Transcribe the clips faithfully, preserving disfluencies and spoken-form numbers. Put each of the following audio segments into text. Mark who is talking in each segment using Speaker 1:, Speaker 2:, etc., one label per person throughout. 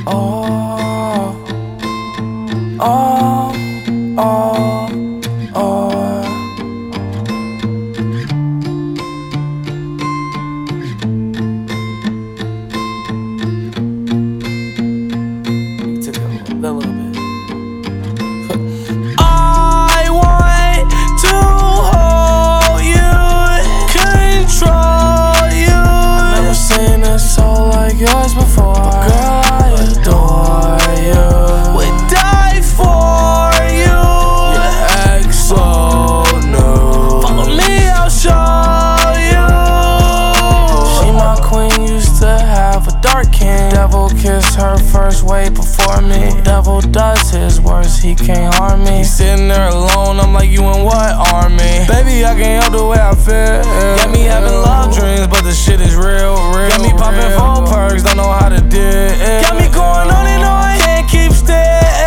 Speaker 1: Oh, oh, oh, oh. Took a little bit. I want to hold you, control you. I've never seen a soul like yours before. Girl, I adore you. Would die for you. Your ex so new. Follow me, I'll show you. She my queen, used to have a dark king. Devil kissed her first way before me. Devil does his worst, he can't harm me. He's sitting there alone, I'm like, you in what army? Baby, I can't help the way I feel. Got me having love dreams, but the shit is real, real. Got me popping phone perks, don't know how to deal. Got me going on and on, can't keep still.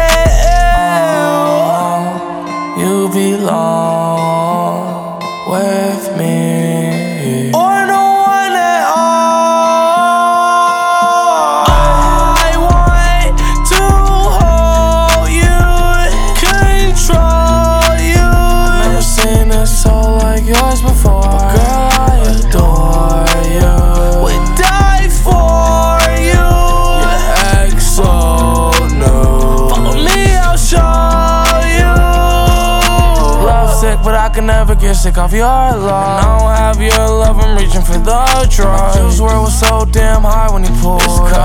Speaker 1: You belong with me, or no one at all. I want to hold you, control you. I've never seen a soul like yours before. Girl, I adore you. Would die for you. Your ex so new. Follow me, I'll show you. Love sick, but I can never get sick of your love. And I don't have your love, I'm reaching for the drugs. Juice WRLD was so damn high when he pulled.